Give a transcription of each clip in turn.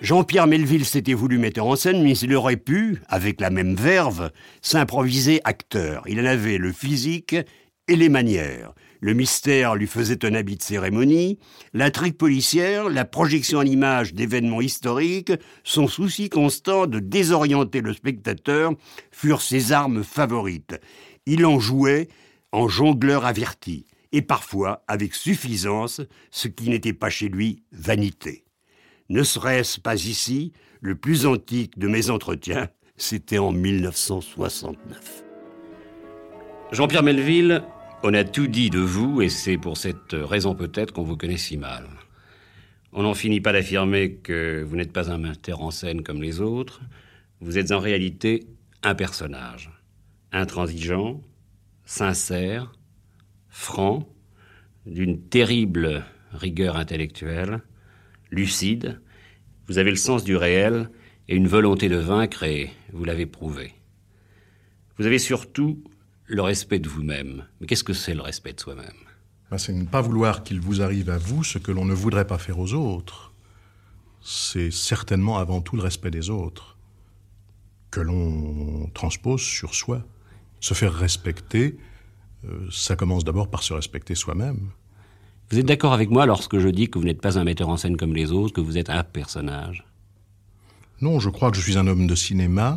Jean-Pierre Melville s'était voulu metteur en scène, mais il aurait pu, avec la même verve, s'improviser acteur. Il en avait le physique et les manières. Le mystère lui faisait un habit de cérémonie, l'intrigue policière, la projection en images d'événements historiques, son souci constant de désorienter le spectateur furent ses armes favorites. Il en jouait en jongleur averti, et parfois avec suffisance, ce qui n'était pas chez lui vanité. Ne serait-ce pas ici, le plus antique de mes entretiens, c'était en 1969. Jean-Pierre Melville, on a tout dit de vous, et c'est pour cette raison peut-être qu'on vous connaît si mal. On n'en finit pas d'affirmer que vous n'êtes pas un metteur en scène comme les autres. Vous êtes en réalité un personnage. Intransigeant, sincère, franc, d'une terrible rigueur intellectuelle, lucide. Vous avez le sens du réel et une volonté de vaincre, et vous l'avez prouvé. Vous avez surtout le respect de vous-même. Mais qu'est-ce que c'est le respect de soi-même ? C'est ne pas vouloir qu'il vous arrive à vous ce que l'on ne voudrait pas faire aux autres. C'est certainement avant tout le respect des autres que l'on transpose sur soi. Se faire respecter, ça commence d'abord par se respecter soi-même. Vous êtes d'accord avec moi lorsque je dis que vous n'êtes pas un metteur en scène comme les autres, que vous êtes un personnage ? Non, je crois que je suis un homme de cinéma.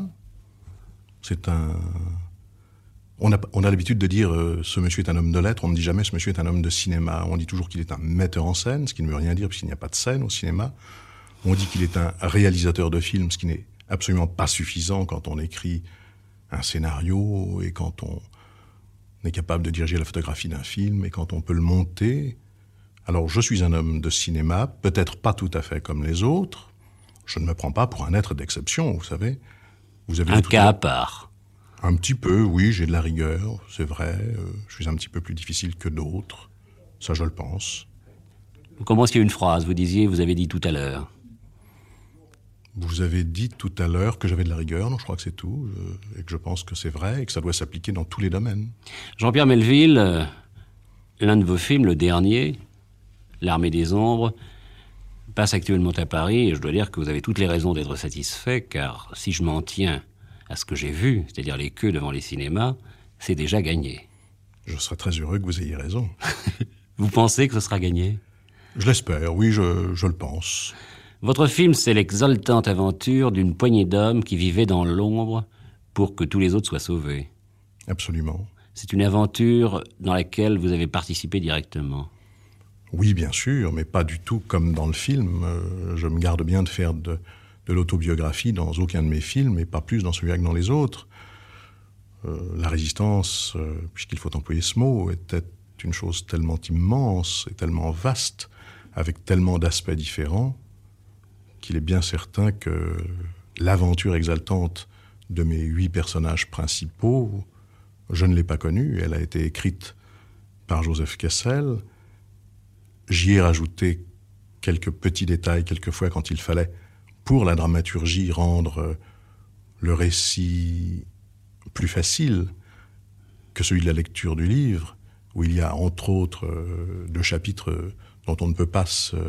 On a l'habitude de dire ce monsieur est un homme de lettres, on ne dit jamais ce monsieur est un homme de cinéma. On dit toujours qu'il est un metteur en scène, ce qui ne veut rien dire puisqu'il n'y a pas de scène au cinéma. On dit qu'il est un réalisateur de films, ce qui n'est absolument pas suffisant quand on écrit un scénario et quand on est capable de diriger la photographie d'un film et quand on peut le monter. Alors je suis un homme de cinéma, peut-être pas tout à fait comme les autres. Je ne me prends pas pour un être d'exception, vous savez. Vous avez un cas à part. Un petit peu, oui, j'ai de la rigueur, c'est vrai. Je suis un petit peu plus difficile que d'autres. Ça, je le pense. Vous commenciez une phrase, vous avez dit tout à l'heure. Vous avez dit tout à l'heure que j'avais de la rigueur, non, je crois que c'est tout, et que je pense que c'est vrai, et que ça doit s'appliquer dans tous les domaines. Jean-Pierre Melville, l'un de vos films, le dernier, L'Armée des Ombres, passe actuellement à Paris, et je dois dire que vous avez toutes les raisons d'être satisfait, car si je m'en tiens à ce que j'ai vu, c'est-à-dire les queues devant les cinémas, c'est déjà gagné. Je serais très heureux que vous ayez raison. Vous pensez que ce sera gagné ? Je l'espère, oui, je le pense. Votre film, c'est l'exaltante aventure d'une poignée d'hommes qui vivaient dans l'ombre pour que tous les autres soient sauvés. Absolument. C'est une aventure dans laquelle vous avez participé directement. Oui, bien sûr, mais pas du tout comme dans le film. Je me garde bien de faire de l'autobiographie dans aucun de mes films, et pas plus dans celui-là que dans les autres. La résistance, puisqu'il faut employer ce mot, était une chose tellement immense et tellement vaste, avec tellement d'aspects différents, qu'il est bien certain que l'aventure exaltante de mes 8 personnages principaux, je ne l'ai pas connue. Elle a été écrite par Joseph Kessel. J'y ai rajouté quelques petits détails, quelquefois quand il fallait, pour la dramaturgie, rendre le récit plus facile que celui de la lecture du livre, où il y a entre autres 2 chapitres dont on ne peut pas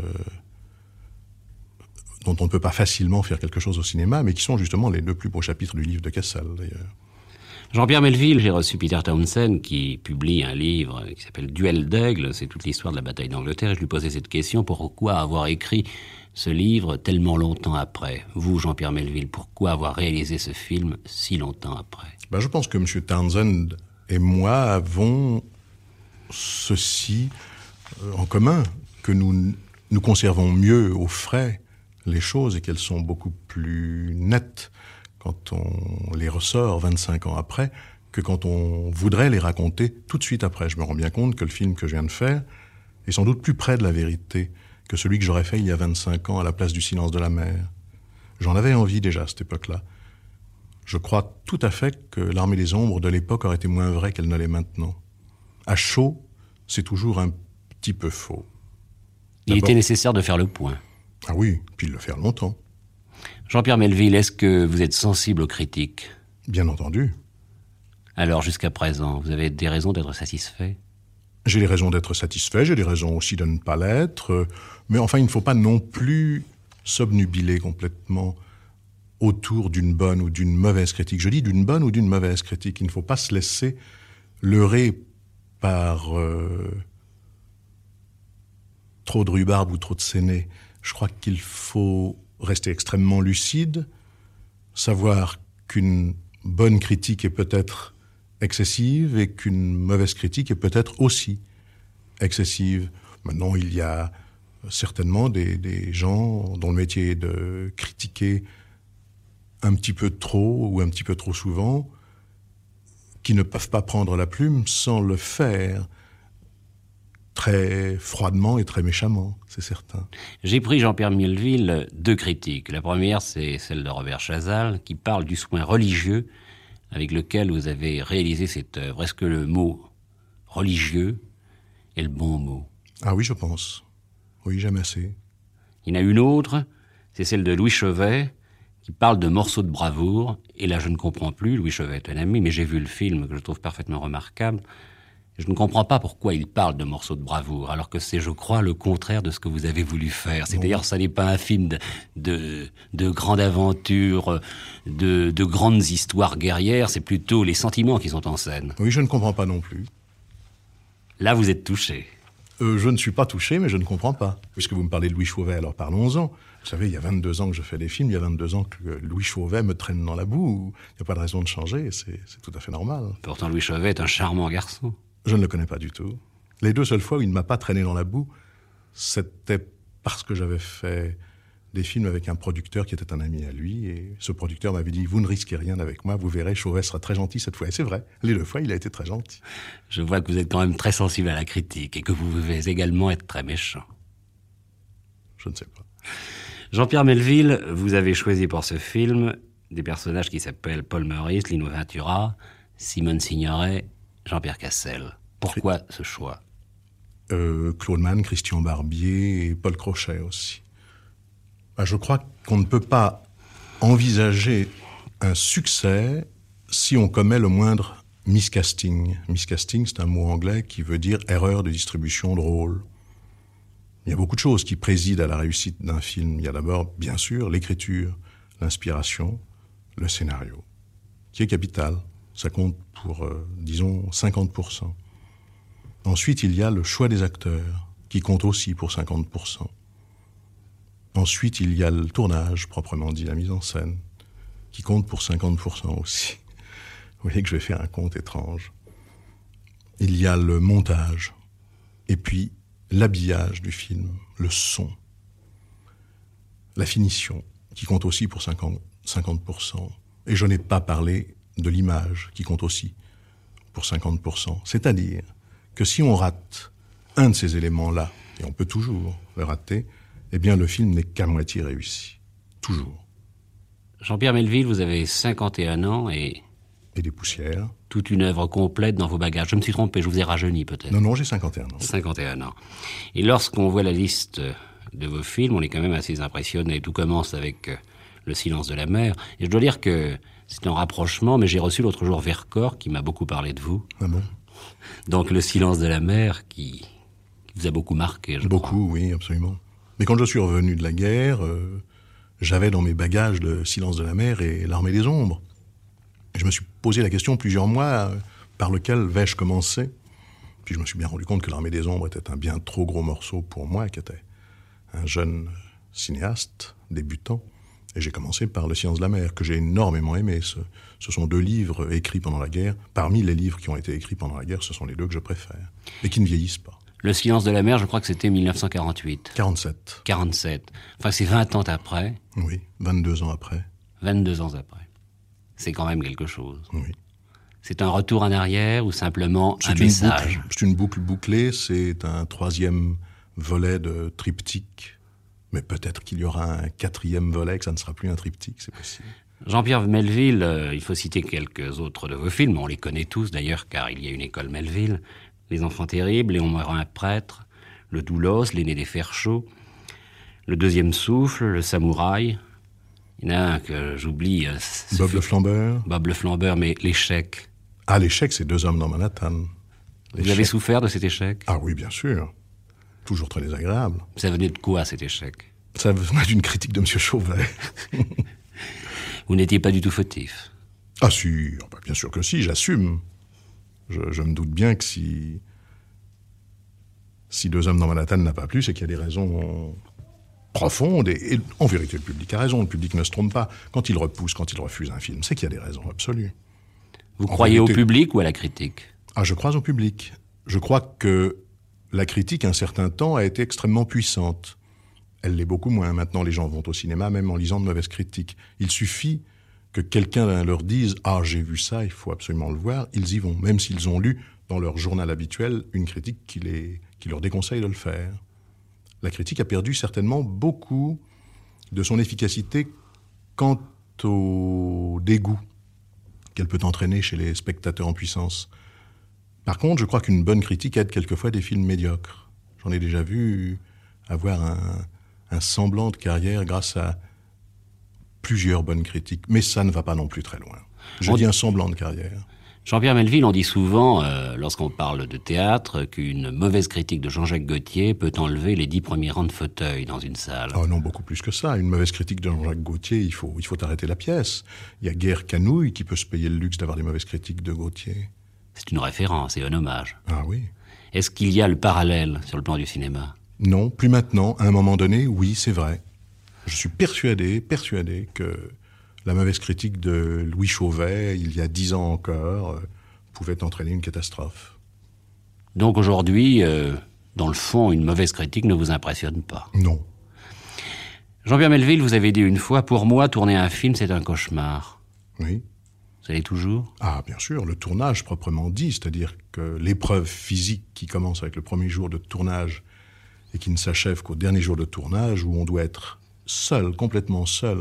facilement faire quelque chose au cinéma, mais qui sont justement les 2 plus beaux chapitres du livre de Kessel, d'ailleurs. Jean-Pierre Melville, j'ai reçu Peter Townsend, qui publie un livre qui s'appelle Duel d'aigle, c'est toute l'histoire de la bataille d'Angleterre, et je lui posais cette question, pourquoi avoir écrit ce livre tellement longtemps après ? Vous, Jean-Pierre Melville, pourquoi avoir réalisé ce film si longtemps après ? Je pense que M. Townsend et moi avons ceci en commun, que nous conservons mieux au frais les choses et qu'elles sont beaucoup plus nettes quand on les ressort 25 ans après que quand on voudrait les raconter tout de suite après. Je me rends bien compte que le film que je viens de faire est sans doute plus près de la vérité que celui que j'aurais fait il y a 25 ans à la place du silence de la mer. J'en avais envie déjà à cette époque-là. Je crois tout à fait que l'Armée des Ombres de l'époque aurait été moins vraie qu'elle ne l'est maintenant. À chaud, c'est toujours un petit peu faux. Il était nécessaire de faire le point. Ah oui, puis de le faire longtemps. Jean-Pierre Melville, est-ce que vous êtes sensible aux critiques ? Bien entendu. Alors, jusqu'à présent, vous avez des raisons d'être satisfait ? J'ai des raisons d'être satisfait, j'ai des raisons aussi de ne pas l'être. Mais enfin, il ne faut pas non plus s'obnubiler complètement autour d'une bonne ou d'une mauvaise critique. Je dis d'une bonne ou d'une mauvaise critique. Il ne faut pas se laisser leurrer par trop de rhubarbe ou trop de séné. Je crois qu'il faut rester extrêmement lucide, savoir qu'une bonne critique est peut-être excessive et qu'une mauvaise critique est peut-être aussi excessive. Maintenant, il y a certainement des gens dont le métier est de critiquer un petit peu trop ou un petit peu trop souvent, qui ne peuvent pas prendre la plume sans le faire très froidement et très méchamment, c'est certain. J'ai pris, Jean-Pierre Melville, 2 critiques. La première, c'est celle de Robert Chazal, qui parle du soin religieux avec lequel vous avez réalisé cette œuvre. Est-ce que le mot religieux est le bon mot? Ah oui, je pense. Oui, j'aime assez. Il y en a une autre, c'est celle de Louis Chauvet, qui parle de morceaux de bravoure. Et là, je ne comprends plus. Louis Chauvet est un ami, mais j'ai vu le film que je trouve parfaitement remarquable. Je ne comprends pas pourquoi il parle de morceaux de bravoure, alors que c'est, je crois, le contraire de ce que vous avez voulu faire. C'est-à-dire, ça n'est pas un film de grande aventure, de grandes histoires guerrières, c'est plutôt les sentiments qui sont en scène. Oui, je ne comprends pas non plus. Là, vous êtes touché. Je ne suis pas touché, mais je ne comprends pas. Puisque vous me parlez de Louis Chauvet, alors parlons-en. Vous savez, il y a 22 ans que je fais des films, il y a 22 ans que Louis Chauvet me traîne dans la boue. Il n'y a pas de raison de changer, c'est tout à fait normal. Pourtant, Louis Chauvet est un charmant garçon. Je ne le connais pas du tout. Les 2 seules fois où il ne m'a pas traîné dans la boue, c'était parce que j'avais fait des films avec un producteur qui était un ami à lui, et ce producteur m'avait dit « Vous ne risquez rien avec moi, vous verrez, Chauvet sera très gentil cette fois. » Et c'est vrai, les 2 fois, il a été très gentil. Je vois que vous êtes quand même très sensible à la critique, et que vous pouvez également être très méchant. Je ne sais pas. Jean-Pierre Melville, vous avez choisi pour ce film des personnages qui s'appellent Paul Meurice, Lino Ventura, Simone Signoret, Jean-Pierre Cassel. Pourquoi ce choix? Claude Mann, Christian Barbier et Paul Crochet aussi. Je crois qu'on ne peut pas envisager un succès si on commet le moindre miscasting. Miscasting, c'est un mot anglais qui veut dire erreur de distribution de rôle. Il y a beaucoup de choses qui président à la réussite d'un film. Il y a d'abord, bien sûr, l'écriture, l'inspiration, le scénario, qui est capital. Ça compte pour, disons, 50%. Ensuite, il y a le choix des acteurs, qui compte aussi pour 50%. Ensuite, il y a le tournage, proprement dit, la mise en scène, qui compte pour 50% aussi. Vous voyez que je vais faire un compte étrange. Il y a le montage, et puis l'habillage du film, le son, la finition, qui compte aussi pour 50%. Et je n'ai pas parlé de l'image, qui compte aussi pour 50%. C'est-à-dire que si on rate un de ces éléments-là, et on peut toujours le rater, eh bien le film n'est qu'à moitié réussi. Toujours. Jean-Pierre Melville, vous avez 51 ans et des poussières. Toute une œuvre complète dans vos bagages. Je me suis trompé, je vous ai rajeuni peut-être. Non, j'ai 51 ans. 51 ans. Et lorsqu'on voit la liste de vos films, on est quand même assez impressionné. Tout commence avec Le silence de la mer. Et je dois dire que c'est un rapprochement, mais j'ai reçu l'autre jour Vercors qui m'a beaucoup parlé de vous. Ah bon? Donc Le silence de la mer qui vous a beaucoup marqué, je Beaucoup, crois. Oui, absolument. Mais quand je suis revenu de la guerre, j'avais dans mes bagages Le silence de la mer et L'Armée des ombres. Et je me suis posé la question plusieurs mois, par lequel vais-je commencer? Puis je me suis bien rendu compte que L'Armée des ombres était un bien trop gros morceau pour moi, qui était un jeune cinéaste, débutant. Et j'ai commencé par Le silence de la mer, que j'ai énormément aimé. Ce sont 2 livres écrits pendant la guerre. Parmi les livres qui ont été écrits pendant la guerre, ce sont les 2 que je préfère, et qui ne vieillissent pas. Le silence de la mer, je crois que c'était 1948. 47. 47. Enfin, c'est 20 ans après. Oui, 22 ans après. 22 ans après. C'est quand même quelque chose. Oui. C'est un retour en arrière ou simplement un message? C'est une boucle bouclée, c'est un 3e volet de triptyque. Mais peut-être qu'il y aura un 4e volet, que ça ne sera plus un triptyque, c'est possible. Jean-Pierre Melville, il faut citer quelques autres de vos films. On les connaît tous d'ailleurs, car il y a une école Melville. Les enfants terribles, Léon Morin prêtre, Le Doulos, L'aîné des fers chauds, Le deuxième souffle, Le samouraï. Il y en a un que j'oublie. Bob le flambeur. Bob le flambeur, mais L'échec. Ah, L'échec, c'est 2 hommes dans Manhattan. Vous avez souffert de cet échec? Ah oui, bien sûr. Toujours très désagréable. Ça venait de quoi, cet échec? Ça venait d'une critique de M. Chauvet. Vous n'étiez pas du tout fautif. Ah si, bien sûr que si, j'assume. Je me doute bien que si Deux hommes dans Manhattan n'a pas plu, c'est qu'il y a des raisons profondes. Et en vérité, le public a raison. Le public ne se trompe pas. Quand il repousse, quand il refuse un film, c'est qu'il y a des raisons absolues. Vous croyez au public ou à la critique? Ah, je crois au public. Je crois que la critique, un certain temps, a été extrêmement puissante. Elle l'est beaucoup moins. Maintenant, les gens vont au cinéma, même en lisant de mauvaises critiques. Il suffit que quelqu'un leur dise « Ah, j'ai vu ça, il faut absolument le voir », ils y vont, même s'ils ont lu dans leur journal habituel une critique qui leur déconseille de le faire. La critique a perdu certainement beaucoup de son efficacité quant au dégoût qu'elle peut entraîner chez les spectateurs en puissance. Par contre, je crois qu'une bonne critique aide quelquefois des films médiocres. J'en ai déjà vu avoir un semblant de carrière grâce à plusieurs bonnes critiques. Mais ça ne va pas non plus très loin. Je dis un semblant de carrière. Jean-Pierre Melville, on dit souvent, lorsqu'on parle de théâtre, qu'une mauvaise critique de Jean-Jacques Gaultier peut enlever les 10 premiers rangs de fauteuils dans une salle. Oh non, beaucoup plus que ça. Une mauvaise critique de Jean-Jacques Gaultier, il faut arrêter la pièce. Il y a guère qu'Anouilh qui peut se payer le luxe d'avoir des mauvaises critiques de Gaultier. C'est une référence et un hommage. Ah oui. Est-ce qu'il y a le parallèle sur le plan du cinéma? Non, plus maintenant. À un moment donné, oui, c'est vrai. Je suis persuadé que la mauvaise critique de Louis Chauvet, il y a 10 ans encore, pouvait entraîner une catastrophe. Donc aujourd'hui, dans le fond, une mauvaise critique ne vous impressionne pas? Non. Jean-Pierre Melville, vous avez dit une fois, pour moi, tourner un film, c'est un cauchemar. Oui. Vous allez toujours? Ah, bien sûr, le tournage proprement dit, c'est-à-dire que l'épreuve physique qui commence avec le premier jour de tournage et qui ne s'achève qu'au dernier jour de tournage, où on doit être seul, complètement seul,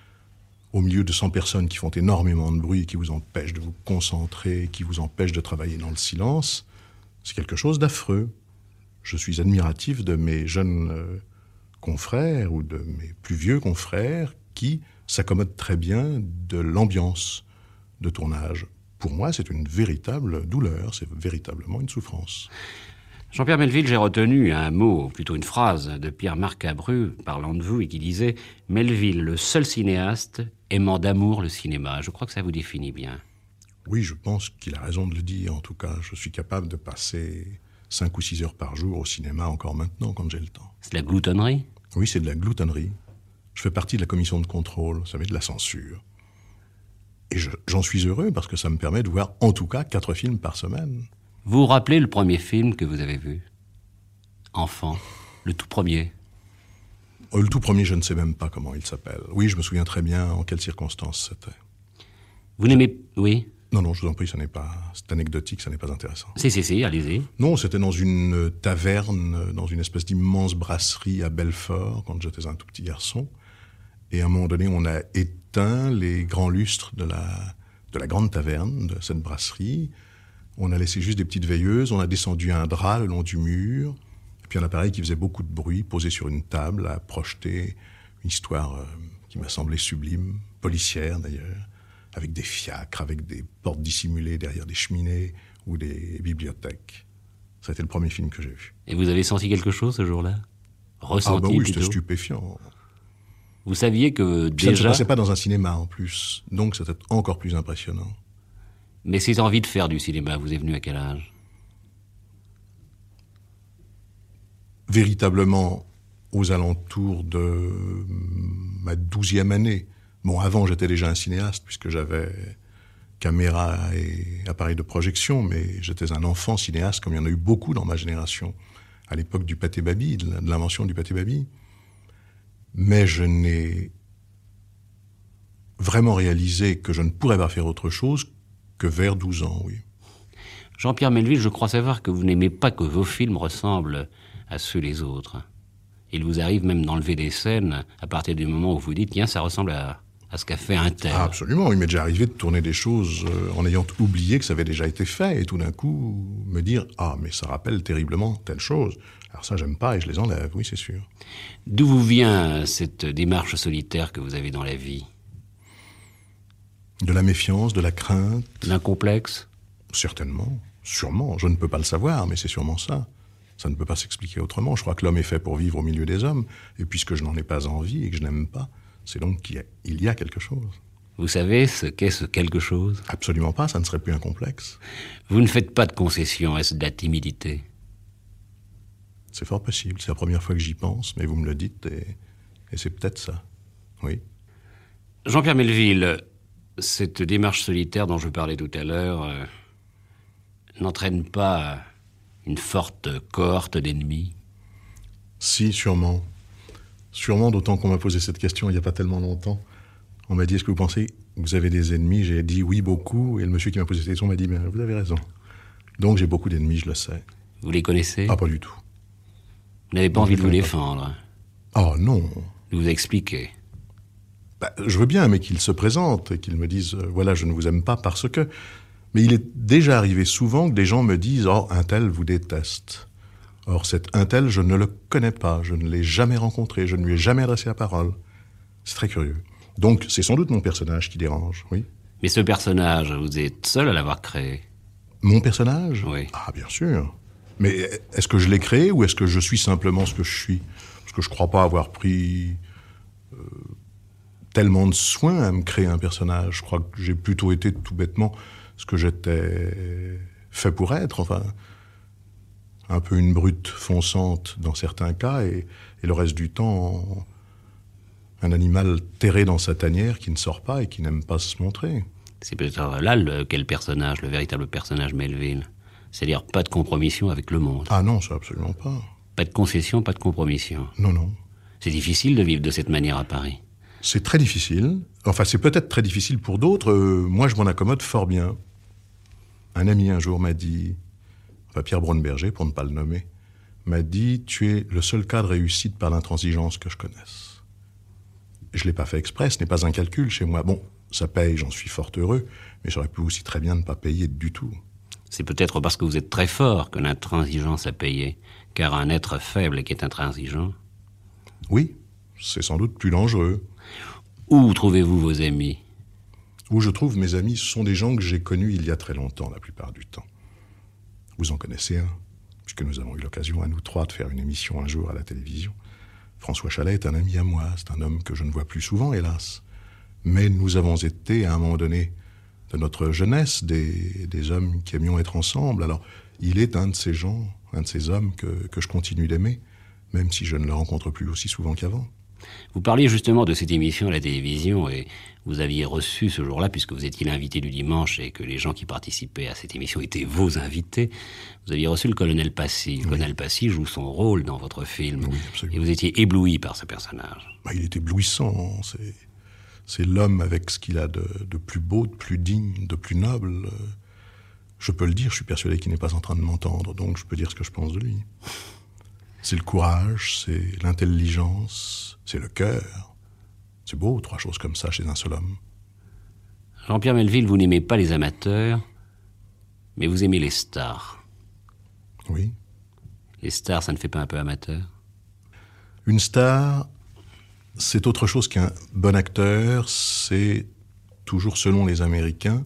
au milieu de 100 personnes qui font énormément de bruit, qui vous empêchent de vous concentrer, qui vous empêchent de travailler dans le silence, c'est quelque chose d'affreux. Je suis admiratif de mes jeunes confrères ou de mes plus vieux confrères qui s'accommodent très bien de l'ambiance de tournage. Pour moi, c'est une véritable douleur, c'est véritablement une souffrance. Jean-Pierre Melville, j'ai retenu un mot, plutôt une phrase, de Pierre-Marc Cabru, parlant de vous, et qui disait « Melville, le seul cinéaste aimant d'amour le cinéma ». Je crois que ça vous définit bien. Oui, je pense qu'il a raison de le dire. En tout cas, je suis capable de passer 5 ou 6 heures par jour au cinéma, encore maintenant, quand j'ai le temps. C'est de la gloutonnerie? Oui, c'est de la gloutonnerie. Je fais partie de la commission de contrôle, ça met de la censure. Et j'en suis heureux parce que ça me permet de voir en tout cas 4 films par semaine. Vous vous rappelez le premier film que vous avez vu? Enfant, le tout premier. Le tout premier, je ne sais même pas comment il s'appelle. Oui, je me souviens très bien en quelles circonstances c'était. Vous n'aimez... Oui? Non, je vous en prie, c'est anecdotique, ça n'est pas intéressant. Si, allez-y. Non, c'était dans une taverne, dans une espèce d'immense brasserie à Belfort, quand j'étais un tout petit garçon. Et à un moment donné, on a éteint les grands lustres de la grande taverne, de cette brasserie. On a laissé juste des petites veilleuses, on a descendu un drap le long du mur, et puis un appareil qui faisait beaucoup de bruit, posé sur une table, a projeté une histoire qui m'a semblé sublime, policière d'ailleurs, avec des fiacres, avec des portes dissimulées derrière des cheminées ou des bibliothèques. Ça a été le premier film que j'ai vu. Et vous avez senti quelque chose ce jour-là? Ressenti Ah bah oui, plutôt? c'était stupéfiant. Vous saviez que Puis ça ne se déjà... passait pas dans un cinéma en plus, donc c'était encore plus impressionnant. Mais cette envie de faire du cinéma, vous est venue à quel âge? Véritablement aux alentours de ma 12e année. Bon, avant, j'étais déjà un cinéaste, puisque j'avais caméra et appareil de projection, mais j'étais un enfant cinéaste, comme il y en a eu beaucoup dans ma génération, à l'époque du pâté Baby, de l'invention du pâté Baby. Mais je n'ai vraiment réalisé que je ne pourrais pas faire autre chose que vers 12 ans, oui. Jean-Pierre Melville, je crois savoir que vous n'aimez pas que vos films ressemblent à ceux des autres. Il vous arrive même d'enlever des scènes à partir du moment où vous dites « Tiens, ça ressemble à ce qu'a fait un tel. » Ah, absolument, il m'est déjà arrivé de tourner des choses en ayant oublié que ça avait déjà été fait, et tout d'un coup me dire « Ah, mais ça rappelle terriblement telle chose ». Alors ça, j'aime pas et je les enlève, oui, c'est sûr. D'où vous vient cette démarche solitaire que vous avez dans la vie? De la méfiance, de la crainte. D'un complexe? Certainement, sûrement. Je ne peux pas le savoir, mais c'est sûrement ça. Ça ne peut pas s'expliquer autrement. Je crois que l'homme est fait pour vivre au milieu des hommes, et puisque je n'en ai pas envie et que je n'aime pas, c'est donc qu'il y a quelque chose. Vous savez ce qu'est ce quelque chose? Absolument pas, ça ne serait plus un complexe. Vous ne faites pas de concessions, est-ce de la timidité? C'est fort possible, c'est la première fois que j'y pense, mais vous me le dites, et c'est peut-être ça. Oui. Jean-Pierre Melville, cette démarche solitaire dont je parlais tout à l'heure n'entraîne pas une forte cohorte d'ennemis? Si, sûrement. Sûrement, d'autant qu'on m'a posé cette question il n'y a pas tellement longtemps. On m'a dit, est-ce que vous pensez que vous avez des ennemis? J'ai dit oui, beaucoup. Et le monsieur qui m'a posé cette question m'a dit, mais vous avez raison. Donc j'ai beaucoup d'ennemis, je le sais. Vous les connaissez? Ah, pas du tout. Vous n'avez pas envie de vous défendre? Oh non. De vous expliquer? Je veux bien, mais qu'ils se présentent et qu'ils me disent, voilà, je ne vous aime pas parce que... Mais il est déjà arrivé souvent que des gens me disent, oh, un tel vous déteste. Or, cet un tel, je ne le connais pas, je ne l'ai jamais rencontré, je ne lui ai jamais adressé la parole. C'est très curieux. Donc, c'est sans doute mon personnage qui dérange, oui. Mais ce personnage, vous êtes seul à l'avoir créé? Mon personnage? Oui. Ah, bien sûr. Mais est-ce que je l'ai créé ou est-ce que je suis simplement ce que je suis? Parce que je ne crois pas avoir pris tellement de soin à me créer un personnage. Je crois que j'ai plutôt été tout bêtement ce que j'étais fait pour être, enfin, un peu une brute fonçante dans certains cas, et le reste du temps, un animal terré dans sa tanière qui ne sort pas et qui n'aime pas se montrer. C'est peut-être là quel personnage, le véritable personnage Melville. C'est-à-dire pas de compromission avec le monde. Ah non, ça absolument pas. Pas de concession, pas de compromission. Non, non. C'est difficile de vivre de cette manière à Paris. C'est très difficile. Enfin, c'est peut-être très difficile pour d'autres. Moi, je m'en accommode fort bien. Un ami un jour m'a dit, enfin Pierre Braunberger, pour ne pas le nommer, m'a dit « Tu es le seul cas de réussite par l'intransigeance que je connaisse. » Je ne l'ai pas fait exprès, ce n'est pas un calcul chez moi. Bon, ça paye, j'en suis fort heureux, mais j'aurais pu aussi très bien ne pas payer du tout. C'est peut-être parce que vous êtes très fort que l'intransigeance a payé, car un être faible qui est intransigeant... Oui, c'est sans doute plus dangereux. Où trouvez-vous vos amis? Où je trouve mes amis, ce sont des gens que j'ai connus il y a très longtemps, la plupart du temps. Vous en connaissez un, puisque nous avons eu l'occasion, à nous trois, de faire une émission un jour à la télévision. François Chalet est un ami à moi, c'est un homme que je ne vois plus souvent, hélas. Mais nous avons été, à un moment donné de notre jeunesse, des hommes qui aimions être ensemble. Alors, il est un de ces gens, un de ces hommes que je continue d'aimer, même si je ne le rencontre plus aussi souvent qu'avant. Vous parliez justement de cette émission à la télévision et vous aviez reçu ce jour-là, puisque vous étiez l'invité du dimanche et que les gens qui participaient à cette émission étaient vos invités, vous aviez reçu le colonel Passy. Le colonel Passy joue son rôle dans votre film. Oui, absolument. Et vous étiez ébloui par ce personnage. Il est éblouissant. C'est l'homme avec ce qu'il a de plus beau, de plus digne, de plus noble. Je peux le dire, je suis persuadé qu'il n'est pas en train de m'entendre, donc je peux dire ce que je pense de lui. C'est le courage, c'est l'intelligence, c'est le cœur. C'est beau, trois choses comme ça chez un seul homme. Jean-Pierre Melville, vous n'aimez pas les amateurs, mais vous aimez les stars. Oui. Les stars, ça ne fait pas un peu amateur? Une star, c'est autre chose qu'un bon acteur. C'est, toujours selon les Américains,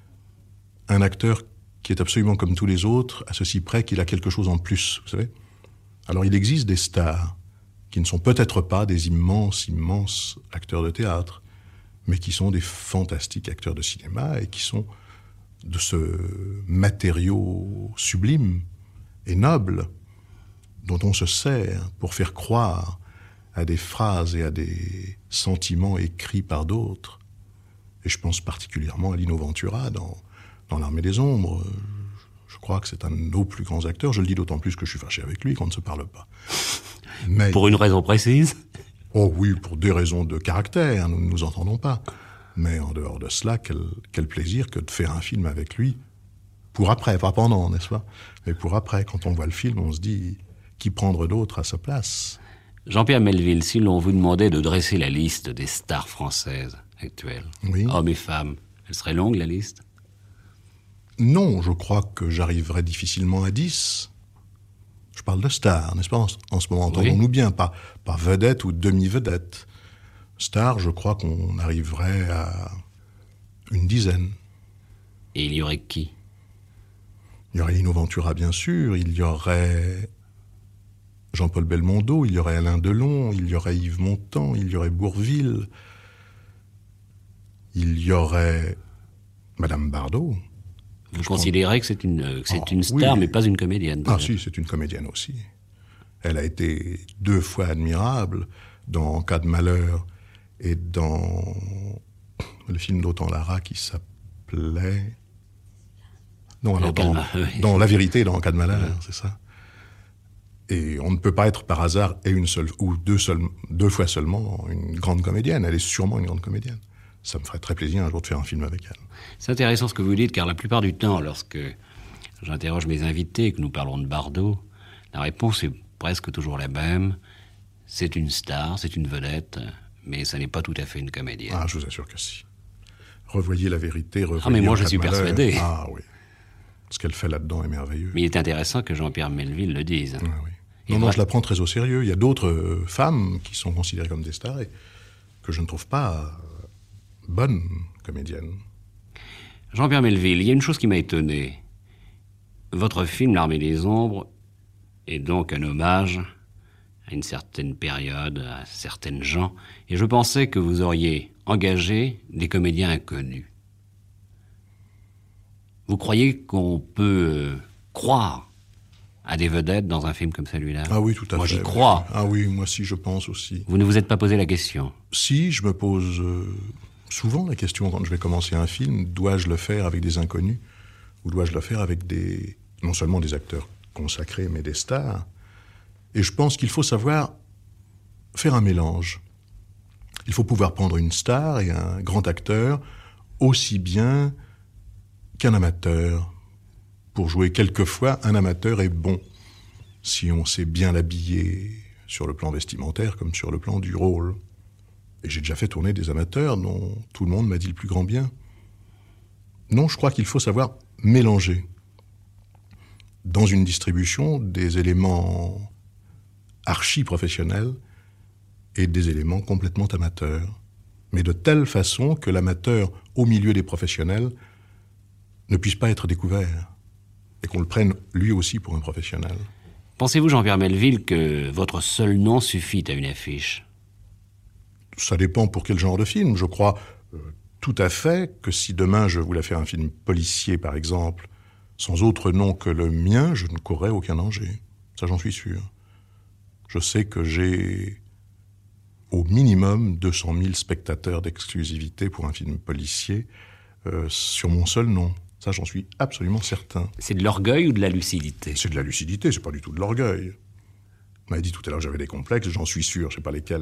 un acteur qui est absolument comme tous les autres, à ceci près qu'il a quelque chose en plus, vous savez. Alors il existe des stars qui ne sont peut-être pas des immenses, immenses acteurs de théâtre, mais qui sont des fantastiques acteurs de cinéma et qui sont de ce matériau sublime et noble dont on se sert pour faire croire à des phrases et à des sentiments écrits par d'autres. Et je pense particulièrement à Lino Ventura dans L'Armée des Ombres. Je crois que c'est un de nos plus grands acteurs. Je le dis d'autant plus que je suis fâché avec lui qu'on ne se parle pas. Mais... Pour une raison précise? Oh oui, pour des raisons de caractère, nous ne nous entendons pas. Mais en dehors de cela, quel plaisir que de faire un film avec lui. Pour après, pas pendant, n'est-ce pas? Mais pour après, quand on voit le film, on se dit, qui prendre d'autre à sa place? Jean-Pierre Melville, si l'on vous demandait de dresser la liste des stars françaises actuelles, oui. Hommes et femmes, elle serait longue, la liste? Non, je crois que j'arriverai difficilement à 10. Je parle de stars, n'est-ce pas, en ce moment, entendons-nous bien, pas vedette ou demi-vedette. Star, je crois qu'on arriverait à une dizaine. Et il y aurait qui? Il y aurait Lino Ventura, bien sûr, il y aurait Jean-Paul Belmondo, il y aurait Alain Delon, il y aurait Yves Montand, il y aurait Bourvil, il y aurait Madame Bardot. Vous considérez que c'est une star, oui. mais pas une comédienne? Ah si, c'est une comédienne aussi. Elle a été 2 fois admirable dans En cas de malheur et dans le film d'Autant Lara qui s'appelait... Non, alors dans La vérité, dans En cas de malheur, c'est ça. Et on ne peut pas être par hasard et une seule ou deux fois seulement une grande comédienne. Elle est sûrement une grande comédienne. Ça me ferait très plaisir un jour de faire un film avec elle. C'est intéressant ce que vous dites, car la plupart du temps, lorsque j'interroge mes invités et que nous parlons de Bardot, la réponse est presque toujours la même. C'est une star, c'est une vedette, mais ça n'est pas tout à fait une comédienne. Ah, je vous assure que si. Revoyez La vérité, revoyez... Ah, mais moi En je cas suis de malheur. persuadé. Ah oui. Ce qu'elle fait là-dedans est merveilleux. Mais il est intéressant que Jean-Pierre Melville le dise. Ah, oui. Non, je la prends très au sérieux. Il y a d'autres femmes qui sont considérées comme des stars et que je ne trouve pas bonnes comédiennes. Jean-Pierre Melville, il y a une chose qui m'a étonné. Votre film, L'Armée des Ombres, est donc un hommage à une certaine période, à certaines gens, et je pensais que vous auriez engagé des comédiens inconnus. Vous croyez qu'on peut croire à des vedettes dans un film comme celui-là? Ah oui, tout à fait. Moi, j'y crois. Ah oui, moi aussi, je pense aussi. Vous ne vous êtes pas posé la question? Si, je me pose souvent la question quand je vais commencer un film, dois-je le faire avec des inconnus ou dois-je le faire avec non seulement des acteurs consacrés, mais des stars? Et je pense qu'il faut savoir faire un mélange. Il faut pouvoir prendre une star et un grand acteur aussi bien qu'un amateur. Pour jouer quelquefois, un amateur est bon, si on sait bien l'habiller sur le plan vestimentaire comme sur le plan du rôle. Et j'ai déjà fait tourner des amateurs dont tout le monde m'a dit le plus grand bien. Non, je crois qu'il faut savoir mélanger dans une distribution des éléments archi-professionnels et des éléments complètement amateurs. Mais de telle façon que l'amateur, au milieu des professionnels, ne puisse pas être découvert et qu'on le prenne lui aussi pour un professionnel. Pensez-vous, Jean-Pierre Melville, que votre seul nom suffit à une affiche? Ça dépend pour quel genre de film. Je crois tout à fait que si demain je voulais faire un film policier, par exemple, sans autre nom que le mien, je ne courrais aucun danger. Ça, j'en suis sûr. Je sais que j'ai au minimum 200 000 spectateurs d'exclusivité pour un film policier sur mon seul nom. Ça, j'en suis absolument certain. C'est de l'orgueil ou de la lucidité? C'est de la lucidité, c'est pas du tout de l'orgueil. On m'avait dit tout à l'heure que j'avais des complexes, j'en suis sûr, je sais pas lesquels,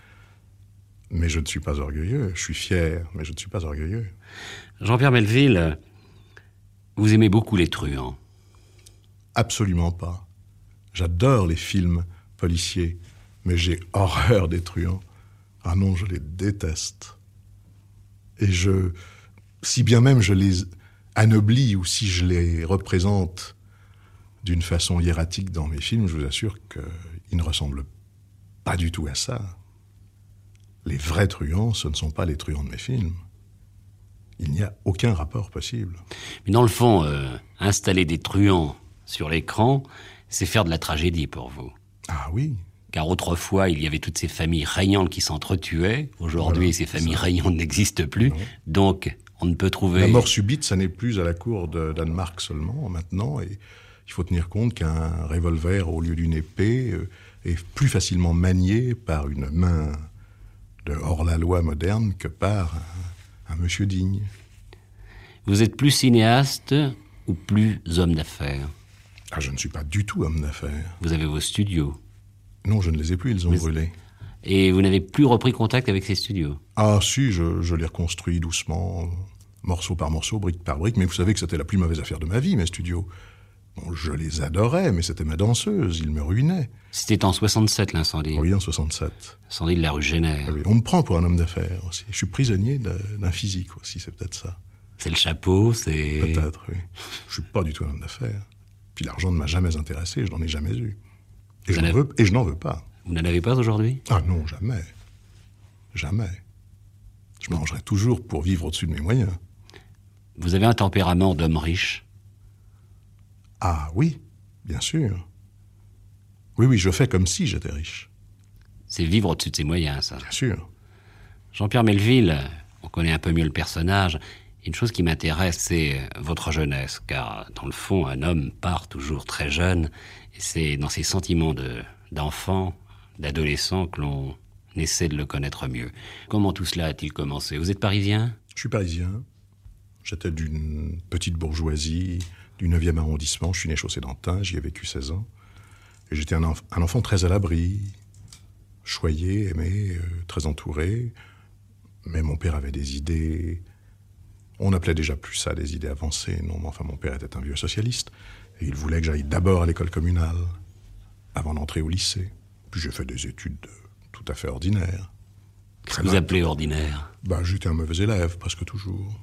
mais je ne suis pas orgueilleux. Je suis fier, mais je ne suis pas orgueilleux. Jean-Pierre Melville, vous aimez beaucoup les truands? Absolument pas. J'adore les films policiers, mais j'ai horreur des truands. Ah non, je les déteste. Et si bien même je les anoblis ou si je les représente d'une façon hiératique dans mes films, je vous assure qu'ils ne ressemblent pas du tout à ça. Les vrais truands, ce ne sont pas les truands de mes films. Il n'y a aucun rapport possible. Mais dans le fond, installer des truands sur l'écran, c'est faire de la tragédie pour vous. Ah oui. Car autrefois, il y avait toutes ces familles régnantes qui s'entretuaient. Aujourd'hui, voilà, ces familles régnantes n'existent plus. Non. Donc, on ne peut trouver... La mort subite, ça n'est plus à la cour de Danemark seulement, maintenant. Et il faut tenir compte qu'un revolver, au lieu d'une épée, est plus facilement manié par une main de hors-la-loi moderne que par un monsieur digne. Vous êtes plus cinéaste ou plus homme d'affaires? Ah, je ne suis pas du tout homme d'affaires. Vous avez vos studios? Non, je ne les ai plus, ils ont brûlé. Et vous n'avez plus repris contact avec ces studios? Ah si, je les reconstruis doucement, morceau par morceau, brique par brique, mais vous savez que c'était la plus mauvaise affaire de ma vie, mes studios. Bon, je les adorais, mais c'était ma danseuse, ils me ruinaient. C'était en 67, l'incendie? Oui, en 67. L'incendie de la rue Génère. Oui, on me prend pour un homme d'affaires aussi. Je suis prisonnier d'un physique aussi, c'est peut-être ça. C'est le chapeau, c'est... Peut-être, oui. Je suis pas du tout un homme d'affaires. Puis l'argent ne m'a jamais intéressé, je n'en ai jamais eu. Et je n'en veux pas. Vous n'en avez pas aujourd'hui? Ah non, jamais. Jamais. Je m'arrangerai toujours pour vivre au-dessus de mes moyens. Vous avez un tempérament d'homme riche? Ah oui, bien sûr. Oui, je fais comme si j'étais riche. C'est vivre au-dessus de ses moyens, ça. Bien sûr. Jean-Pierre Melville, on connaît un peu mieux le personnage. Une chose qui m'intéresse, c'est votre jeunesse, car dans le fond, un homme part toujours très jeune, et c'est dans ses sentiments d'enfant, d'adolescent que l'on essaie de le connaître mieux. Comment tout cela a-t-il commencé? Vous êtes parisien? Je suis parisien. J'étais d'une petite bourgeoisie, du 9e arrondissement. Je suis né chaussée d'Antin, j'y ai vécu 16 ans. Et j'étais un enfant très à l'abri, choyé, aimé, très entouré. Mais mon père avait des idées... On appelait déjà plus ça des idées avancées. Non, mais enfin, mon père était un vieux socialiste. Et il voulait que j'aille d'abord à l'école communale, avant d'entrer au lycée. Puis j'ai fait des études tout à fait ordinaires. Qu'est-ce que vous appelez ordinaire? J'étais un mauvais élève, presque toujours.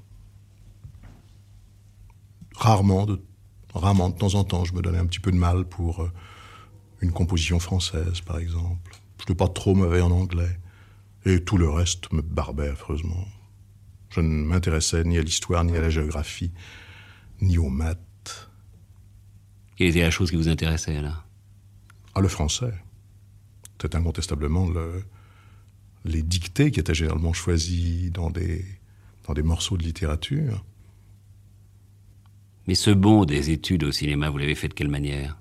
Rarement, de temps en temps, je me donnais un petit peu de mal pour une composition française, par exemple. Je n'étais pas trop mauvais en anglais. Et tout le reste me barbait affreusement. Je ne m'intéressais ni à l'histoire, ni à la géographie, ni aux maths. Quelle était la chose qui vous intéressait, là? Le français. C'était incontestablement les dictées qui étaient généralement choisies dans des morceaux de littérature. Mais ce bond des études au cinéma, vous l'avez fait de quelle manière?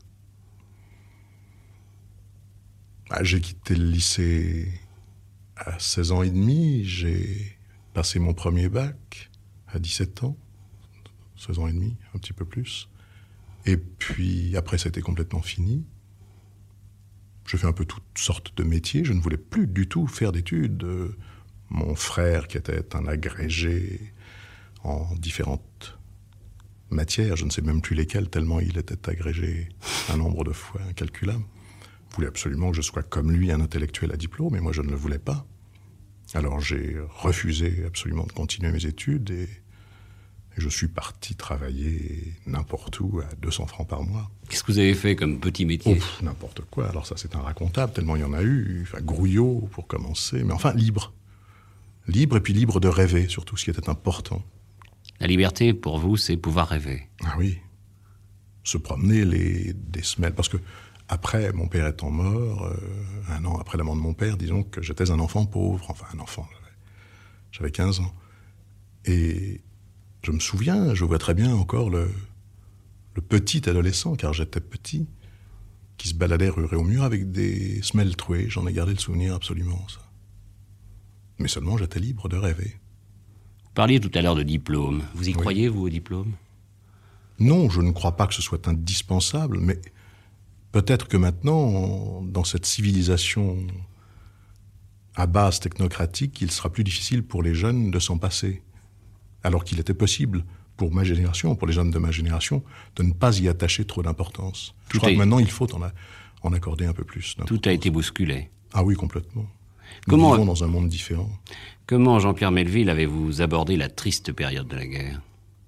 J'ai quitté le lycée à 16 ans et demi. J'ai passé mon premier bac à 17 ans. 16 ans et demi, un petit peu plus. Et puis, après, c'était complètement fini. J'ai fait un peu toutes sortes de métiers. Je ne voulais plus du tout faire d'études. Mon frère, qui était un agrégé en différentes matières, je ne sais même plus lesquelles, tellement il était agrégé un nombre de fois incalculable, voulait absolument que je sois comme lui, un intellectuel à diplôme, et moi je ne le voulais pas. Alors j'ai refusé absolument de continuer mes études, et je suis parti travailler n'importe où à 200 francs par mois. Qu'est-ce que vous avez fait comme petit métier? N'importe quoi. Alors ça, c'est inracontable, tellement il y en a eu. Enfin, grouillot, pour commencer. Mais enfin, libre. Libre, et puis libre de rêver, surtout, ce qui était important. La liberté, pour vous, c'est pouvoir rêver. Ah oui. Se promener des semelles. Parce que, après, mon père étant mort, un an après la mort de mon père, disons que j'étais un enfant pauvre. Enfin, un enfant. J'avais 15 ans. Et je me souviens, je vois très bien encore le petit adolescent, car j'étais petit, qui se baladait rue Réaumur avec des semelles trouées. J'en ai gardé le souvenir absolument, ça. Mais seulement j'étais libre de rêver. Vous parliez tout à l'heure de diplôme. Vous y croyez, vous, au diplôme? Non, je ne crois pas que ce soit indispensable, mais peut-être que maintenant, dans cette civilisation à base technocratique, il sera plus difficile pour les jeunes de s'en passer. Alors qu'il était possible, pour ma génération, pour les jeunes de ma génération, de ne pas y attacher trop d'importance. Je crois que maintenant, il faut en accorder un peu plus. Tout a été bousculé. Ah oui, complètement. Nous vivons dans un monde différent. Comment, Jean-Pierre Melville, avez-vous abordé la triste période de la guerre?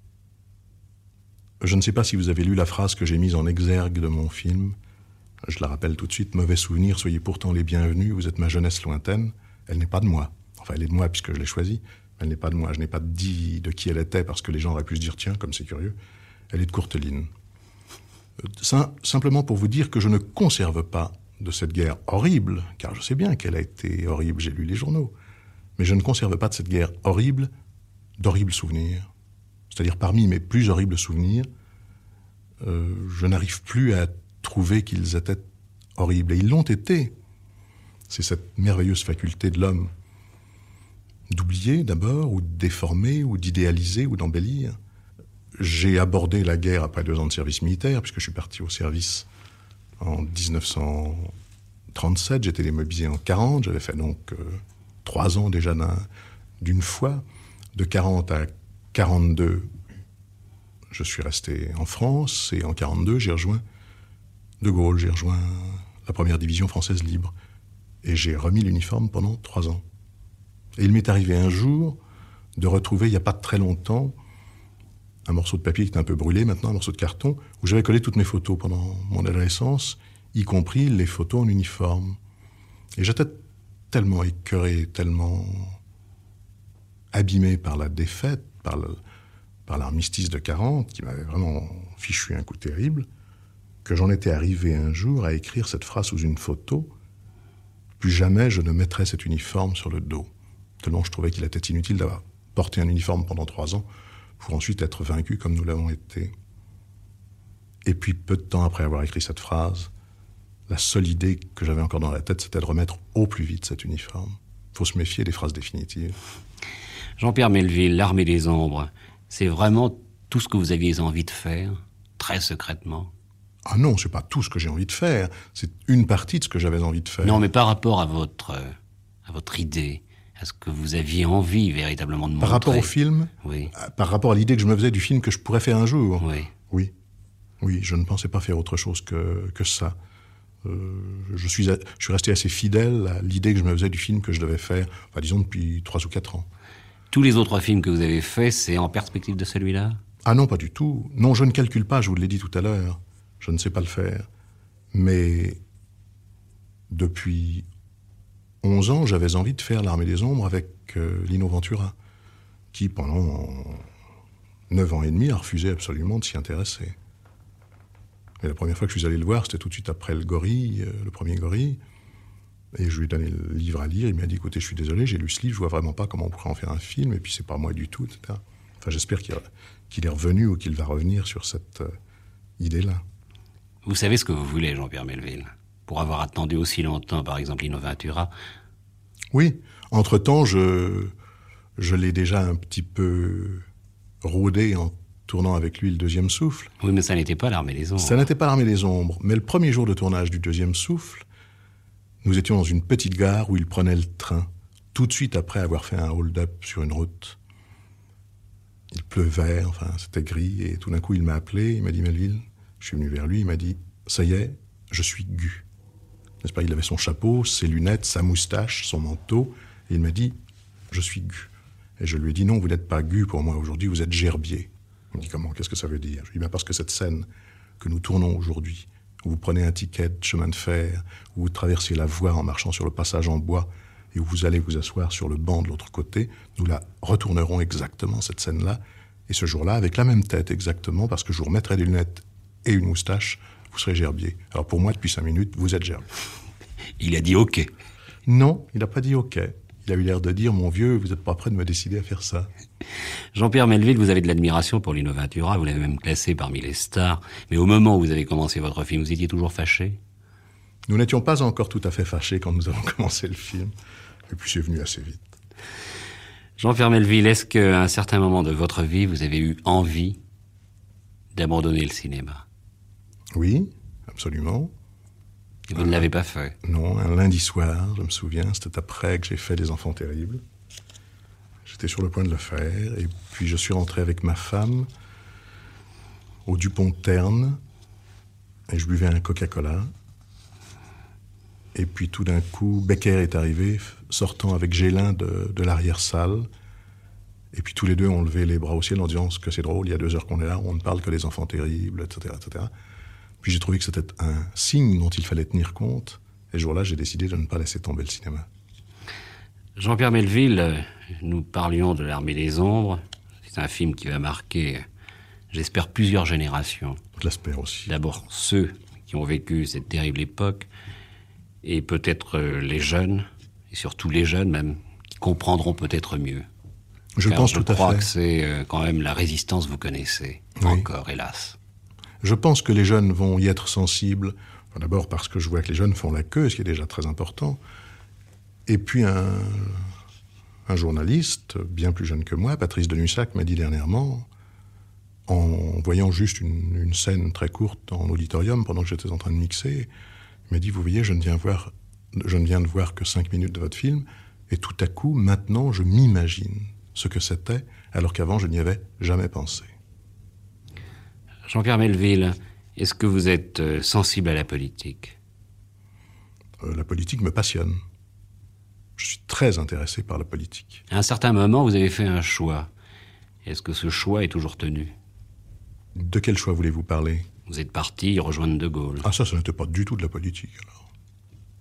Je ne sais pas si vous avez lu la phrase que j'ai mise en exergue de mon film. Je la rappelle tout de suite. « Mauvais souvenir, soyez pourtant les bienvenus. Vous êtes ma jeunesse lointaine. » Elle n'est pas de moi. Enfin, elle est de moi puisque je l'ai choisie. Elle n'est pas de moi. Je n'ai pas dit de qui elle était parce que les gens auraient pu se dire « Tiens, comme c'est curieux. » Elle est de Courteline. Simplement pour vous dire que je ne conserve pas de cette guerre horrible, car je sais bien qu'elle a été horrible, j'ai lu les journaux, mais je ne conserve pas de cette guerre horrible d'horribles souvenirs. C'est-à-dire parmi mes plus horribles souvenirs, je n'arrive plus à trouver qu'ils étaient horribles. Et ils l'ont été. C'est cette merveilleuse faculté de l'homme d'oublier d'abord, ou de déformer, ou d'idéaliser, ou d'embellir. J'ai abordé la guerre après 2 ans de service militaire, puisque je suis parti au service en 1937. J'étais démobilisé en 40. J'avais fait donc 3 ans déjà d'une fois. De 40 à 42, je suis resté en France. Et en 42, j'ai rejoint De Gaulle. J'ai rejoint la première division française libre. Et j'ai remis l'uniforme pendant 3 ans. Et il m'est arrivé un jour de retrouver, il n'y a pas très longtemps, un morceau de papier qui était un peu brûlé, maintenant un morceau de carton, où j'avais collé toutes mes photos pendant mon adolescence, y compris les photos en uniforme. Et j'étais tellement écœuré, tellement abîmé par la défaite, par l'armistice de 40, qui m'avait vraiment fichu un coup terrible, que j'en étais arrivé un jour à écrire cette phrase sous une photo. Plus jamais je ne mettrai cet uniforme sur le dos. Tellement je trouvais qu'il était inutile d'avoir porté un uniforme pendant 3 ans pour ensuite être vaincu comme nous l'avons été. Et puis, peu de temps après avoir écrit cette phrase, la seule idée que j'avais encore dans la tête, c'était de remettre au plus vite cet uniforme. Il faut se méfier des phrases définitives. Jean-Pierre Melville, L'Armée des Ombres, c'est vraiment tout ce que vous aviez envie de faire, très secrètement? Ah non, c'est pas tout ce que j'ai envie de faire. C'est une partie de ce que j'avais envie de faire. Non, mais par rapport à votre idée, à ce que vous aviez envie véritablement de montrer. Par rapport au film? Oui. Par rapport à l'idée que je me faisais du film que je pourrais faire un jour? Oui. Oui. Oui, je ne pensais pas faire autre chose que ça. Je suis resté assez fidèle à l'idée que je me faisais du film que je devais faire, enfin, disons depuis 3 ou 4 ans. Tous les autres films que vous avez faits, c'est en perspective de celui-là? Ah non, pas du tout. Non, je ne calcule pas, je vous l'ai dit tout à l'heure. Je ne sais pas le faire. Mais depuis 11 ans, j'avais envie de faire L'Armée des Ombres avec Lino Ventura, qui pendant 9 ans et demi a refusé absolument de s'y intéresser. Et la première fois que je suis allé le voir, c'était tout de suite après le Gorille, le premier Gorille. Et je lui ai donné le livre à lire. Il m'a dit, écoutez, je suis désolé, j'ai lu ce livre, je vois vraiment pas comment on pourrait en faire un film, et puis c'est pas moi du tout, etc. Enfin, j'espère qu'il est revenu ou qu'il va revenir sur cette idée-là. Vous savez ce que vous voulez, Jean-Pierre Melville? Pour avoir attendu aussi longtemps, par exemple, Lino Ventura? Oui. Entre-temps, je l'ai déjà un petit peu rôdé en tournant avec lui Le Deuxième Souffle. Oui, mais ça n'était pas L'Armée des Ombres. Ça n'était pas L'Armée des Ombres. Mais le premier jour de tournage du Deuxième Souffle, nous étions dans une petite gare où il prenait le train, tout de suite après avoir fait un hold-up sur une route. Il pleuvait, enfin, c'était gris, et tout d'un coup, il m'a appelé, il m'a dit, Melville, je suis venu vers lui, il m'a dit, ça y est, je suis Gu. N'est-ce pas? Il avait son chapeau, ses lunettes, sa moustache, son manteau, et il m'a dit, je suis Gu. Et je lui ai dit, non, vous n'êtes pas Gu pour moi aujourd'hui, vous êtes Gerbier. Il me dit, comment? Qu'est-ce que ça veut dire? Je lui ai dit, parce que cette scène que nous tournons aujourd'hui, où vous prenez un ticket de chemin de fer, où vous traversez la voie en marchant sur le passage en bois, et où vous allez vous asseoir sur le banc de l'autre côté, nous la retournerons exactement, cette scène-là, et ce jour-là, avec la même tête exactement, parce que je vous remettrai des lunettes et une moustache, vous serez Gerbier. Alors pour moi, depuis 5 minutes, vous êtes Gerbier. Il a dit OK. Non, il n'a pas dit OK. Il a eu l'air de dire, mon vieux, vous n'êtes pas prêt de me décider à faire ça. Jean-Pierre Melville, vous avez de l'admiration pour Lino Ventura, vous l'avez même classé parmi les stars, mais au moment où vous avez commencé votre film, vous étiez toujours fâché? Nous n'étions pas encore tout à fait fâchés quand nous avons commencé le film, et puis c'est venu assez vite. Jean-Pierre Melville, est-ce qu'à un certain moment de votre vie, vous avez eu envie d'abandonner le cinéma? Oui, absolument. Et vous ne l'avez pas fait? Non, un lundi soir, je me souviens, c'était après que j'ai fait Les Enfants Terribles. J'étais sur le point de le faire, et puis je suis rentré avec ma femme au Dupont de Terne, et je buvais un Coca-Cola. Et puis tout d'un coup, Becker est arrivé, sortant avec Gélin de l'arrière-salle. Et puis tous les deux ont levé les bras au ciel en disant que c'est drôle, il y a 2 heures qu'on est là, on ne parle que des enfants terribles, etc., etc. Puis j'ai trouvé que c'était un signe dont il fallait tenir compte. Et ce jour-là, j'ai décidé de ne pas laisser tomber le cinéma. Jean-Pierre Melville, nous parlions de L'Armée des Ombres. C'est un film qui va marquer, j'espère, plusieurs générations. Je l'espère aussi. D'abord ceux qui ont vécu cette terrible époque, et peut-être les jeunes, et surtout les jeunes même, qui comprendront peut-être mieux. Je pense tout à fait. Je crois que c'est quand même la résistance, vous connaissez, oui. Encore, hélas. Je pense que les jeunes vont y être sensibles. Enfin, d'abord parce que je vois que les jeunes font la queue, ce qui est déjà très important. Et puis un journaliste, bien plus jeune que moi, Patrice Denussac, m'a dit dernièrement, en voyant juste une scène très courte en auditorium pendant que j'étais en train de mixer, il m'a dit, vous voyez, je ne viens de voir que 5 minutes de votre film, et tout à coup, maintenant, je m'imagine ce que c'était, alors qu'avant, je n'y avais jamais pensé. Jean-Pierre Melville, est-ce que vous êtes sensible à la politique? La politique me passionne. Je suis très intéressé par la politique. À un certain moment, vous avez fait un choix. Est-ce que ce choix est toujours tenu? De quel choix voulez-vous parler? Vous êtes parti rejoindre De Gaulle. Ah, ça n'était pas du tout de la politique, alors.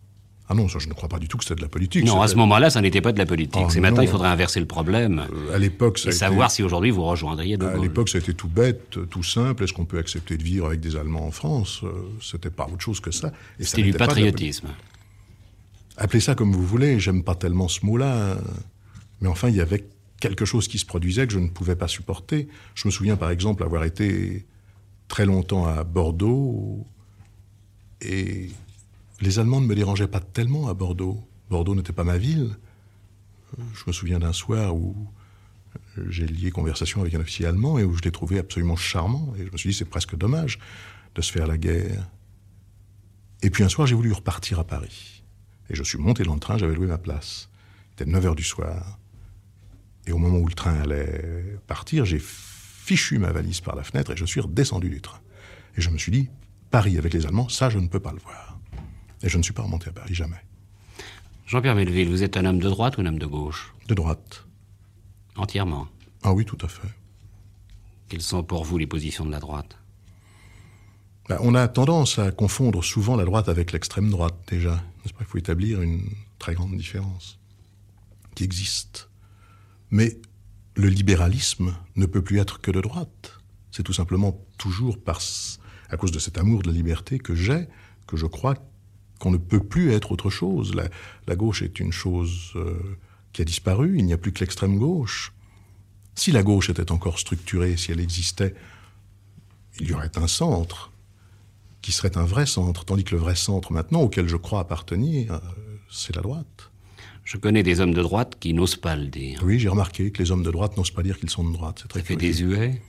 Ah non, ça, je ne crois pas du tout que c'était de la politique. Non, à ce moment-là, ça n'était pas de la politique. Oh, C'est maintenant, non. il faudrait inverser le problème À l'époque, et savoir si aujourd'hui vous rejoindriez De Gaulle. À l'époque, ça a été tout bête, tout simple. Est-ce qu'on peut accepter de vivre avec des Allemands en France? C'était pas autre chose que ça. Et ça C'était du n'était pas de la patriotisme. Appelez ça comme vous voulez, j'aime pas tellement ce mot-là. Mais enfin, il y avait quelque chose qui se produisait que je ne pouvais pas supporter. Je me souviens, par exemple, avoir été très longtemps à Bordeaux, et les Allemands ne me dérangeaient pas tellement à Bordeaux. Bordeaux n'était pas ma ville. Je me souviens d'un soir où j'ai lié conversation avec un officier allemand et où je l'ai trouvé absolument charmant. Et je me suis dit, c'est presque dommage de se faire la guerre. Et puis un soir, j'ai voulu repartir à Paris. Et je suis monté dans le train, j'avais loué ma place. Il était 9h du soir. Et au moment où le train allait partir, j'ai fichu ma valise par la fenêtre et je suis redescendu du train. Et je me suis dit, Paris avec les Allemands, ça, je ne peux pas le voir. Et je ne suis pas remonté à Paris, jamais. Jean-Pierre Melville, vous êtes un homme de droite ou un homme de gauche? De droite. Entièrement. Ah oui, tout à fait. Quelles sont pour vous les positions de la droite? On a tendance à confondre souvent la droite avec l'extrême droite, déjà. N'est-ce pas? Il faut établir une très grande différence qui existe. Mais le libéralisme ne peut plus être que de droite. C'est tout simplement toujours à cause de cet amour de la liberté que j'ai, que je crois qu'on ne peut plus être autre chose. La gauche est une chose qui a disparu, il n'y a plus que l'extrême gauche. Si la gauche était encore structurée, si elle existait, il y aurait un centre qui serait un vrai centre, tandis que le vrai centre maintenant, auquel je crois appartenir, c'est la droite. Je connais des hommes de droite qui n'osent pas le dire. Oui, j'ai remarqué que les hommes de droite n'osent pas dire qu'ils sont de droite. C'est très Ça fait curieux. désuet.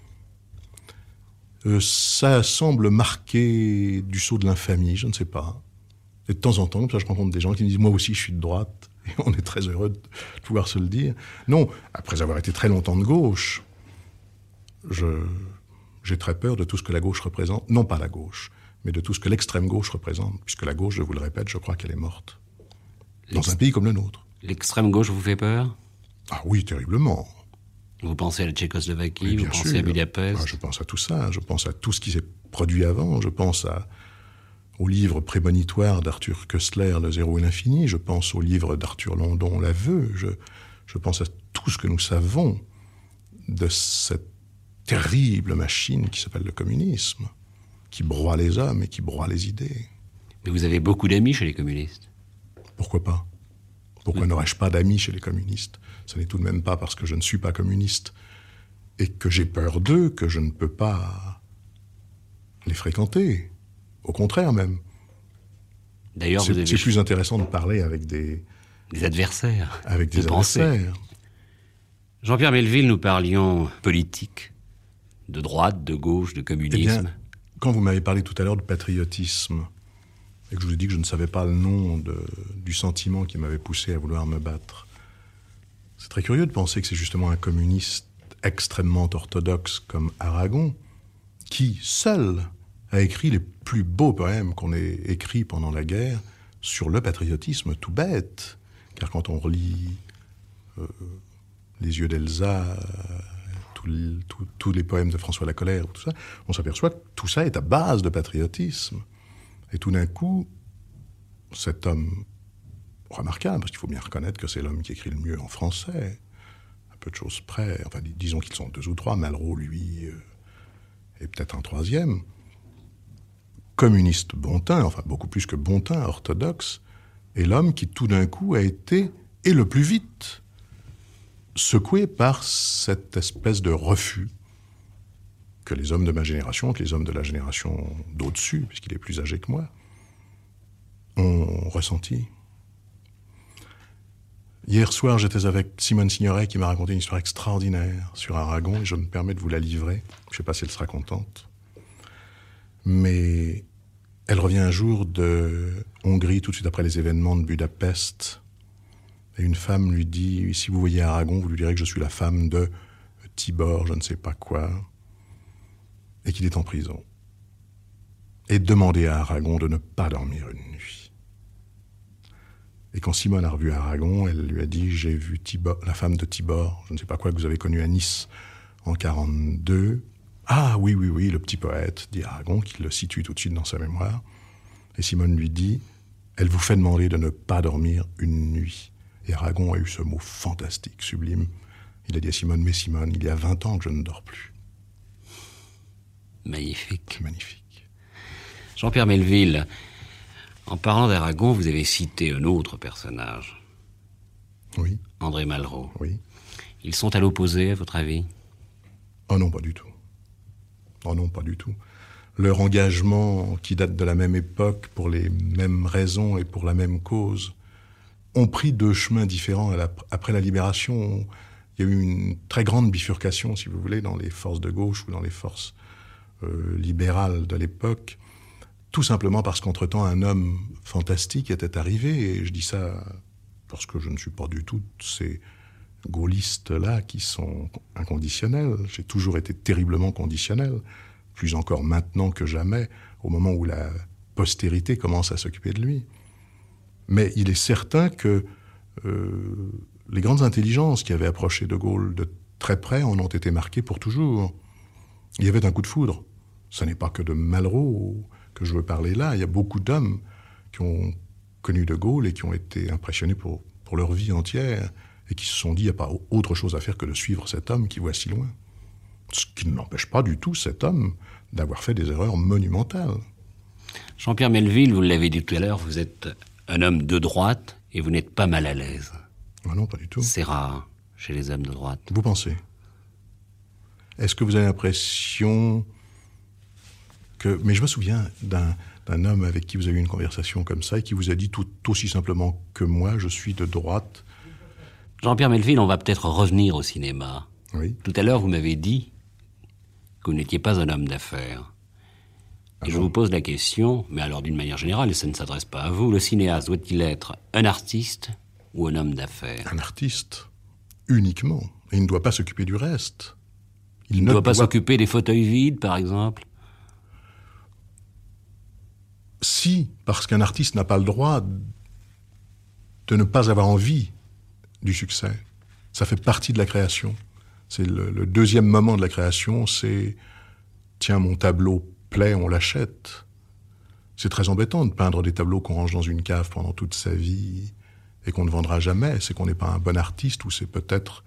Ça semble marquer du sceau de l'infamie, je ne sais pas. Et de temps en temps, comme ça, je rencontre des gens qui me disent « Moi aussi, je suis de droite ». Et on est très heureux de pouvoir se le dire. Non, après avoir été très longtemps de gauche, j'ai très peur de tout ce que la gauche représente. Non pas la gauche, mais de tout ce que l'extrême gauche représente. Puisque la gauche, je vous le répète, je crois qu'elle est morte. Dans un pays comme le nôtre. L'extrême gauche vous fait peur? Ah oui, terriblement. Vous pensez à la Tchécoslovaquie, Oui, vous bien pensez sûr. à Budapest? Ah, je pense à tout ça, je pense à tout ce qui s'est produit avant, je pense au livre prémonitoire d'Arthur Koestler, Le Zéro et l'Infini, je pense au livre d'Arthur Landon, L'Aveu, je pense à tout ce que nous savons de cette terrible machine qui s'appelle le communisme, qui broie les hommes et qui broie les idées. Mais vous avez beaucoup d'amis chez les communistes. Pourquoi pas? Pourquoi n'aurais-je pas d'amis chez les communistes? Ce n'est tout de même pas parce que je ne suis pas communiste et que j'ai peur d'eux que je ne peux pas les fréquenter. Au contraire même. D'ailleurs, vous avez C'est plus intéressant de parler avec des adversaires. Avec des de pensée. adversaires. Jean-Pierre Melville, nous parlions politique, de droite, de gauche, de Eh communisme. bien, quand vous m'avez parlé tout à l'heure de patriotisme, et que je vous ai dit que je ne savais pas le nom du sentiment qui m'avait poussé à vouloir me battre, c'est très curieux de penser que c'est justement un communiste extrêmement orthodoxe comme Aragon qui, seul, a écrit les plus beaux poèmes qu'on ait écrits pendant la guerre sur le patriotisme tout bête. Car quand on relit Les yeux d'Elsa, tous les poèmes de François Lacolère, tout ça, on s'aperçoit que tout ça est à base de patriotisme. Et tout d'un coup, cet homme remarquable, parce qu'il faut bien reconnaître que c'est l'homme qui écrit le mieux en français, à peu de choses près, enfin disons qu'ils sont 2 ou 3, Malraux, lui, et peut-être un 3e, communiste bontin, enfin beaucoup plus que bontin, orthodoxe, est l'homme qui tout d'un coup a été, et le plus vite, secoué par cette espèce de refus que les hommes de ma génération, que les hommes de la génération d'au-dessus, puisqu'il est plus âgé que moi, ont ressenti. Hier soir, j'étais avec Simone Signoret qui m'a raconté une histoire extraordinaire sur Aragon, et je me permets de vous la livrer. Je ne sais pas si elle sera contente. Mais elle revient un jour de Hongrie, tout de suite après les événements de Budapest. Et une femme lui dit, si vous voyez Aragon, vous lui direz que je suis la femme de Tibor, je ne sais pas quoi, et qu'il est en prison. Et demandez à Aragon de ne pas dormir une nuit. Et quand Simone a revu Aragon, elle lui a dit, j'ai vu Tibor, la femme de Tibor, je ne sais pas quoi, que vous avez connu à Nice en 1942. Ah oui, le petit poète, dit Aragon, qui le situe tout de suite dans sa mémoire. Et Simone lui dit, elle vous fait demander de ne pas dormir une nuit. Et Aragon a eu ce mot fantastique, sublime. Il a dit à Simone, mais Simone, il y a 20 ans que je ne dors plus. Magnifique. C'est magnifique. Jean-Pierre Melville, en parlant d'Aragon, vous avez cité un autre personnage. Oui. André Malraux. Oui. Ils sont à l'opposé, à votre avis? Oh non, pas du tout. Oh non, pas du tout. Leur engagement, qui date de la même époque, pour les mêmes raisons et pour la même cause, ont pris deux chemins différents. Après la Libération, il y a eu une très grande bifurcation, si vous voulez, dans les forces de gauche ou dans les forces libérales de l'époque, tout simplement parce qu'entre-temps, un homme fantastique était arrivé, et je dis ça parce que je ne suis pas du tout de ces gaullistes-là qui sont inconditionnels. J'ai toujours été terriblement conditionnel, plus encore maintenant que jamais, au moment où la postérité commence à s'occuper de lui. Mais il est certain que les grandes intelligences qui avaient approché de Gaulle de très près en ont été marquées pour toujours. Il y avait un coup de foudre. Ce n'est pas que de Malraux que je veux parler là. Il y a beaucoup d'hommes qui ont connu de Gaulle et qui ont été impressionnés pour leur vie entière et qui se sont dit, il n'y a pas autre chose à faire que de suivre cet homme qui voit si loin. Ce qui ne l'empêche pas du tout, cet homme, d'avoir fait des erreurs monumentales. Jean-Pierre Melville, vous l'avez dit tout à l'heure, vous êtes un homme de droite et vous n'êtes pas mal à l'aise. Ah non, pas du tout. C'est rare chez les hommes de droite. Vous pensez? Est-ce que vous avez l'impression que... Mais je me souviens d'un homme avec qui vous avez eu une conversation comme ça et qui vous a dit tout aussi simplement que moi, je suis de droite. Jean-Pierre Melville, on va peut-être revenir au cinéma. Oui. Tout à l'heure, vous m'avez dit que vous n'étiez pas un homme d'affaires. Et je vous pose la question, mais alors d'une manière générale, et ça ne s'adresse pas à vous, le cinéaste doit-il être un artiste ou un homme d'affaires? Un artiste, uniquement. Et il ne doit pas s'occuper du reste. Il ne doit pas s'occuper des fauteuils vides, par exemple? Si, parce qu'un artiste n'a pas le droit de ne pas avoir envie du succès. Ça fait partie de la création. C'est le deuxième moment de la création, c'est « Tiens, mon tableau plaît, on l'achète ». C'est très embêtant de peindre des tableaux qu'on range dans une cave pendant toute sa vie et qu'on ne vendra jamais. C'est qu'on n'est pas un bon artiste, ou c'est peut-être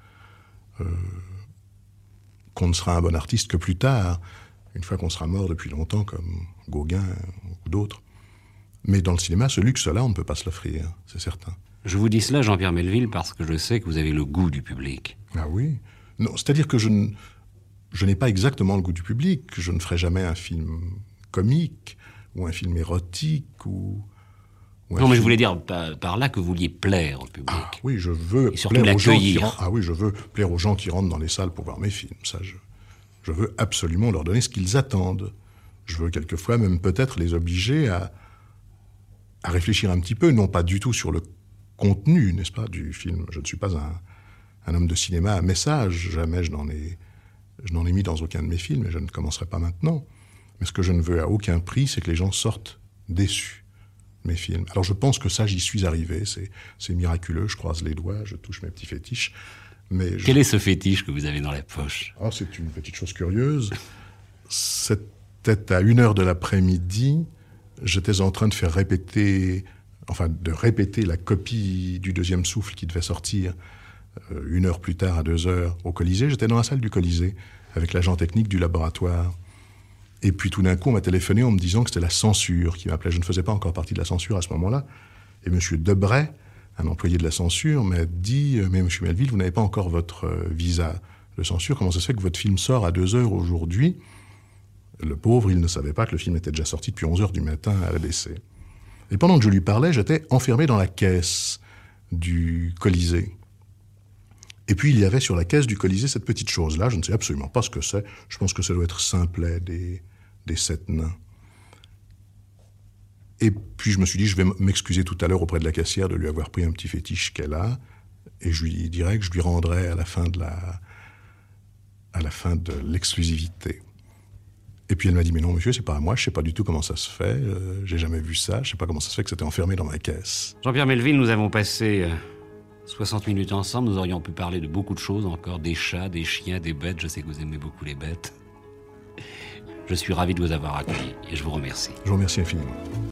qu'on ne sera un bon artiste que plus tard, une fois qu'on sera mort depuis longtemps, comme Gauguin ou d'autres. Mais dans le cinéma, ce luxe-là, on ne peut pas se l'offrir, c'est certain. Je vous dis cela, Jean-Pierre Melville, parce que je sais que vous avez le goût du public. Ah oui? Non, c'est-à-dire que je n'ai pas exactement le goût du public. Je ne ferai jamais un film comique, ou un film érotique, ou non, mais je voulais dire par là que vous vouliez plaire au public. Ah oui, je veux plaire aux gens qui je veux plaire aux gens qui rentrent dans les salles pour voir mes films. Ça, je veux absolument leur donner ce qu'ils attendent. Je veux quelquefois même peut-être les obliger à réfléchir un petit peu, non pas du tout sur le contenu, n'est-ce pas, du film. Je ne suis pas un homme de cinéma à message. Jamais je n'en ai mis dans aucun de mes films, et je ne commencerai pas maintenant. Mais ce que je ne veux à aucun prix, c'est que les gens sortent déçus de mes films. Alors je pense que ça, j'y suis arrivé. C'est miraculeux, je croise les doigts, je touche mes petits fétiches. Mais Quel est ce fétiche que vous avez dans la poche? Ah, c'est une petite chose curieuse. C'était à 1h de l'après-midi. J'étais en train de répéter la copie du Deuxième Souffle qui devait sortir 1 heure plus tard, à 2h, au Colisée. J'étais dans la salle du Colisée avec l'agent technique du laboratoire. Et puis tout d'un coup, on m'a téléphoné en me disant que c'était la censure qui m'appelait. Je ne faisais pas encore partie de la censure à ce moment-là. Et M. Debray, un employé de la censure, m'a dit « Mais M. Melville, vous n'avez pas encore votre visa de censure. Comment ça se fait que votre film sort à 2h aujourd'hui ?» Le pauvre, il ne savait pas que le film était déjà sorti depuis 11h du matin à l'ABC. Et pendant que je lui parlais, j'étais enfermé dans la caisse du Colisée. Et puis il y avait sur la caisse du Colisée cette petite chose-là, je ne sais absolument pas ce que c'est. Je pense que ça doit être Simplet des 7 nains. Et puis je me suis dit, je vais m'excuser tout à l'heure auprès de la caissière de lui avoir pris un petit fétiche qu'elle a, et je lui dirai que je lui rendrai à la fin de l'exclusivité. Et puis elle m'a dit, mais non monsieur, c'est pas à moi, je sais pas du tout comment ça se fait, j'ai jamais vu ça, je sais pas comment ça se fait que c'était enfermé dans ma caisse. Jean-Pierre Melville, nous avons passé 60 minutes ensemble, nous aurions pu parler de beaucoup de choses encore, des chats, des chiens, des bêtes, je sais que vous aimez beaucoup les bêtes. Je suis ravi de vous avoir accueilli et je vous remercie. Je vous remercie infiniment.